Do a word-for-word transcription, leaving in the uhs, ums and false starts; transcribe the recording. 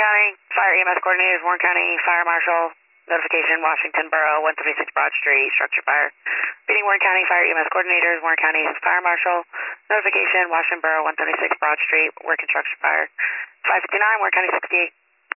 County Fire E M S coordinators, Warren County Fire Marshal, notification, Washington Borough, one seventy-six Broad Street, structure fire. Reading Warren County Fire E M S coordinators, Warren County Fire Marshal, notification, Washington Borough, one seventy-six Broad Street, work construction fire. five fifty-nine, Warren County sixty-eight.